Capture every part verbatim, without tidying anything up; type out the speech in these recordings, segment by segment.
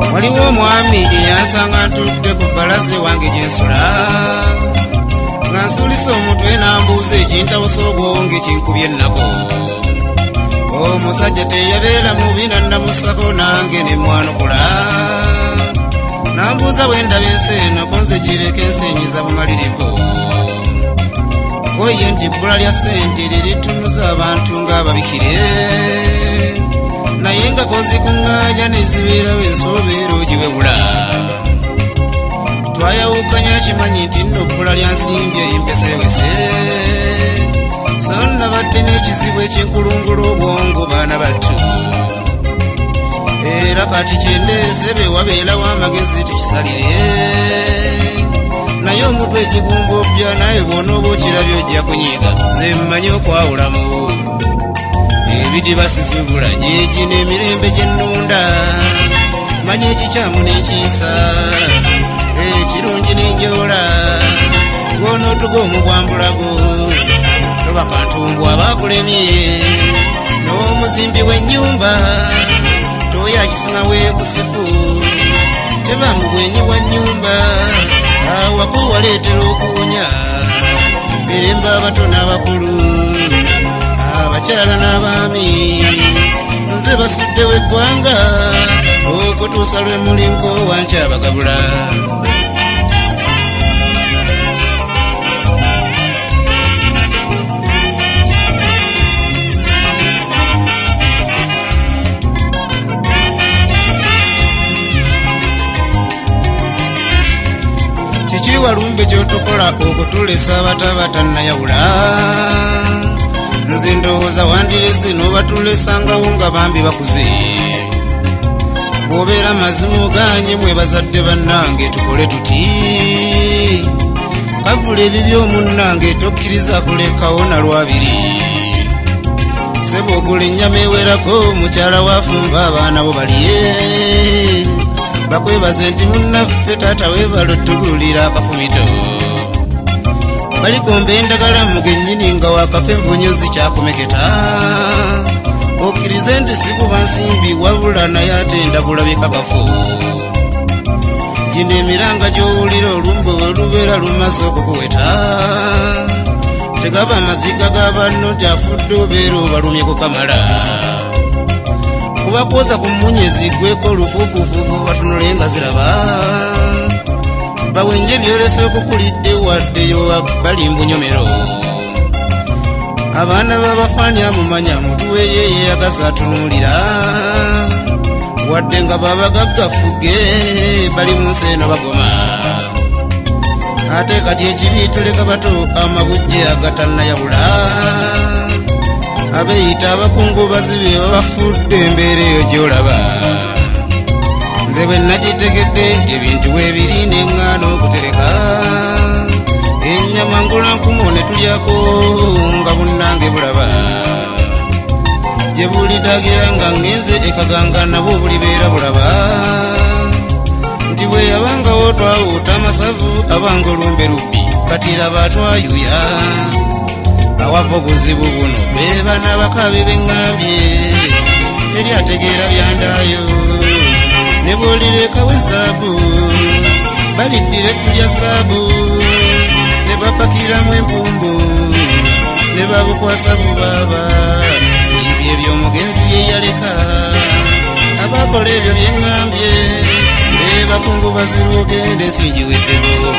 waliwo omwami eyansanga ntudde ku bbalaza wange gye nsula nga nsuulisa omutwe n'ambuuza ekintawusa obwonge kinkubye ennako. Omusajja teyabeera mubi nannamusako nange ne mwanukula n'ambuuza bwe ndaba ensi eno ko nze gireka ensenyiza bumaliriko. Oye nti ebbula lya ssente liritunuza abantu ng'ababikire naye nga kozikuŋŋaanya ne zibeerawo ensobeera ogiwebula. Twayawukanya kimanyi nti nno ebbula lya nsimbye empesewese so nabadde n'ekizibu ekinkulungula obwongo baana battu. Era kati kyendeese be wabeerawo amagezi tukisalire naye omutwe ekigumbobya naye bw'ona oba okirabye ojja kunyiiga nze mmanyi okwawulamu ebidiba sisubula gyeki n'emirembe gye nnunda manyi ekikyamu n'ekiisa ekirungi n'enjoola gw'onootuga omugwambulago toba kantumbwa abaakulemye n'omuzimbi w'ennyumba toyakisima weekusifu teba mu bwenyi bwa nnyumba awako waleetera okuwunya mirembe abato n'abakulu abakyala n'abaami nze basuddewo eggwanga okutuusa lwe mulinko wankyabagabula. Kiki walumbe ky'otukola okutulesa abatabatan-nayawula? Nze ndowooza wandirese n'obatulesangaawo nga bambi bakuze. Bw'obeera mazimu oganye mwe bazadde bannange tukole tuti kavula ebibyo munnange tokkiriza kulekawo na lwabiri. Ssebo ogula ennyama ewerako mukyala wafumba abaana bo balye bakwebaze nti munnaffe taata weebala ottubulira akafumito balikomba endagala mugennyini nga wakafa envunyu zikyakumeketa okkirize nti sikuba nsimbi wabula naye ate ndabulabe kakafu. Gino emiranga gy'owulira olumbe olubeera lumaze okukuweta tegaba amaziga g'abanno nti afudde obeera obalumye kukamala kuba kwoza ku mmunyezi gweko olufuukufuufu batunule nga ziraba bawenje byolese okukulidde waddeyo bali mbunyomero. Abaana b'abafaani amumanya mutuwe yeeye agasaatunuulira wadde nga babagaggafuge bali mu nsi eno bagoma. Ate kati ekibi tuleka bato amabujje agatannayawula abeeyita abakungubazi be babafudde embeera eyo gy'olaba. Nze bwe nakitegedde ebintu weebiri n'eŋŋaano okutereka ennyama ngulankumu ne tulyako nga bunnange bulaba gye bulidagira nga ngenze ekaganga nabwo bulibeera bulaba nti bwe yabangawo twawuuta amasavu abanga olumbe lubbi kati laba twayuya awava obuzibu buno be bana bakabi beŋŋambye teri ategeera byandaayo ne bwolirekawo ezaabu baliddira ettulya zaabu ne bapakiramu empumbu ne babukwasa bubaaba ebyo omugenzi bye yaleka abakola ebyo byeŋŋambye ne bakungubazirwa ogenda ensingi weddeko.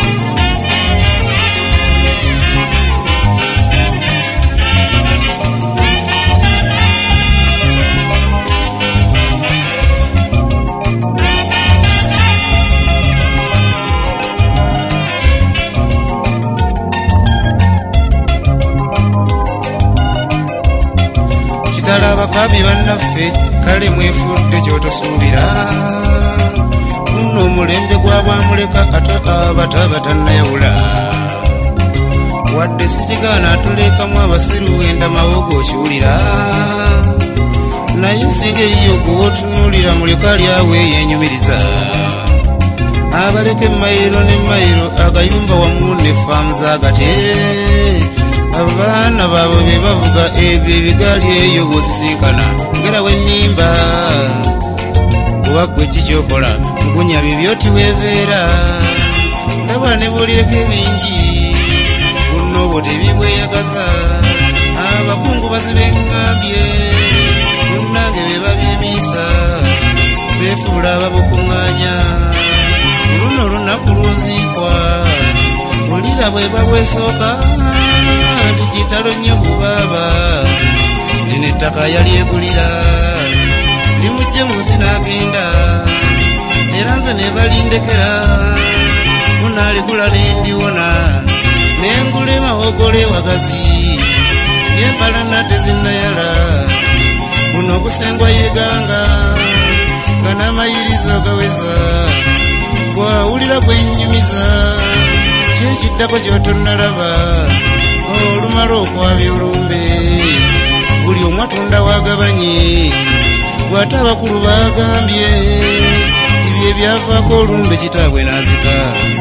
Abakabi bannaffe kale mwefudde ky'otosuubira nno omulembe gw'abamuleka ate abatabatan-nayawula wadde sikigaana atulekamu abasiru wenda mawogo okiwulira naye singa eyiyo gw'otunuulira muleka lyawe yeenyumiriza abaleka emayiro n'emayiro agayumba wamu ne faamu z'agate abaana baabwe be bavuga ebyo ebigaali eyo bw'osisinkana ngera we nnimba kuba gwe kikyokola mugunya bibyo tiweeveera ndaba ne bulireko ebingi bunobo tebibweyagaza abakungu bazibeŋŋambye munnange be babyemiisa beefuula ababukuŋŋaanya luno olunaku lw'oziikwa bulira bwe babwesooka nti kitalo nnyo bubaaba nene ettaka yalyegulira limujje munsi n'agenda era nze ne balindekera munaaligula nendiwona nengula emawogole wagazi yempalana tezinnayala buno obusengwa yeganga nga n'amayirizo gaweza gwawulira gwennyumiza kyekiddako kyotonnalaba olumala okwabya olumbe buli omu atunda wagabanye gwate abakulu bagambye ibyo ebyavaako olumbe kitaabwe n'azika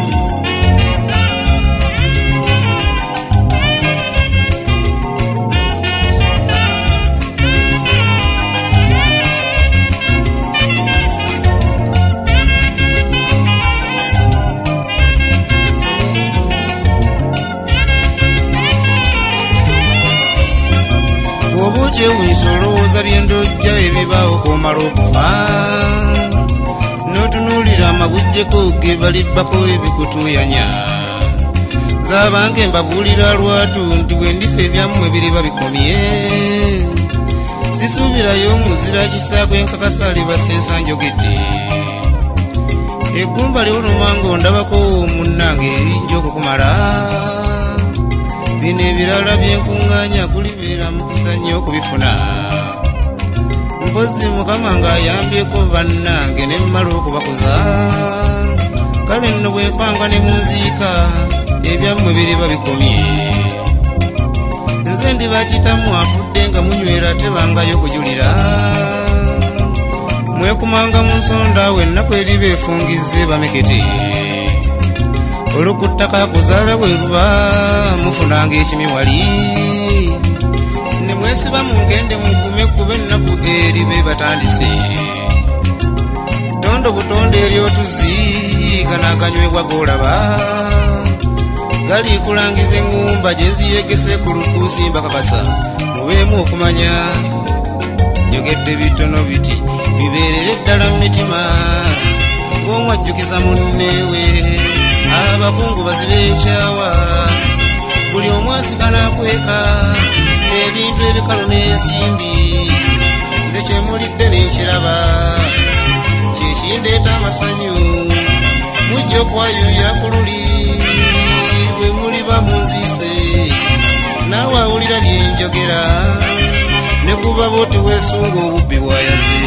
obuuki ewunisa olowooza byendojja ebibaawo komala okufa n'otunuulira amabujjeko ge balibbako ebikutuyanya zaabange mbabuulira lwatu nti bwe ndifa ebyammwe biriba bikomye sisuubirayo omuzira kisaako enkakasa libasa njogedde eggumba liwuluma ng'ondabako munnange erinja okukumala bino ebirala byenkuŋŋaanya kulibeera mukisa nnyo okubifuna mpozi mukama ng'ayambyeko bannange ne mmala okubakuza kale nno bwe nfanga ne munziika ebyammwe biriba bikomye nze ndibakitamu afudde nga munywera tebangayo kujulira mwekumanga mu nsonda we ennaku eriba efungize bamekete olukuttaka kuzaala bwe luba mufunanga ekimiwali ne mwesiba mungende munkume kuba ennaku eribe batandise tondo butonde eryotuzi ganaaganywebwa golaba gali kulangiza eŋŋumba gye ziyegese ku lukuusi mbakakasa mubeemu okumanya njogedde bitono biti bibeerere ddala mu mitima ng'omwajjukiza munneewe abakungu bazibe ekyawa buli omu asigala akweka ebintu ebikalu n'ensimbi nze kyemulidde n'ekiraba kyekindeeta amasanyu mujja okwayuya ku luli bwe muliba munziise naawe awulira byenjogera ne kuba booti weesunga obubbi bwayaze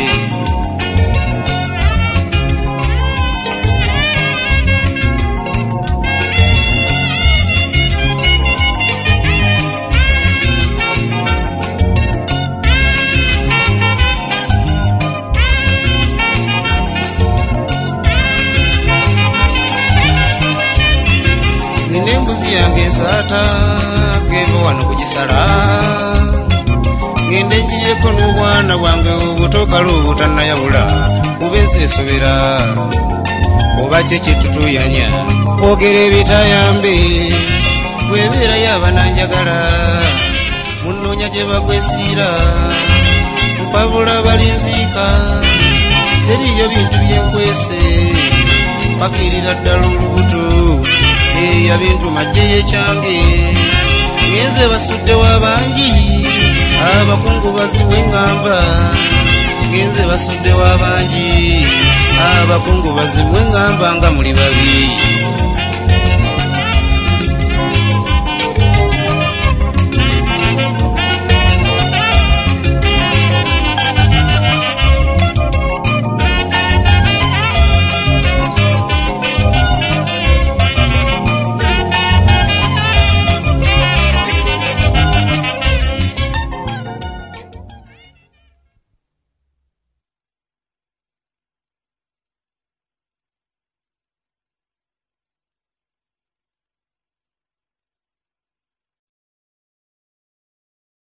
yange ensaata geva wano kugisala ngende njireko n'obwana bwange obutokala obutannayawula kuba ensi esobera oba kye kyetutuyanya kwogera ebitayambe bwebeerayo abananjagala munoonya gye bakwesiira mpabula balinziika teriyo bintu byenkwese pakirira ddala olubuto eya bintu majje yekyange ngenze basudde w'abangi abakungu baziwe ŋŋamba ngenze basudde w'abangi abakungu baziwe ŋŋamba nga muli babi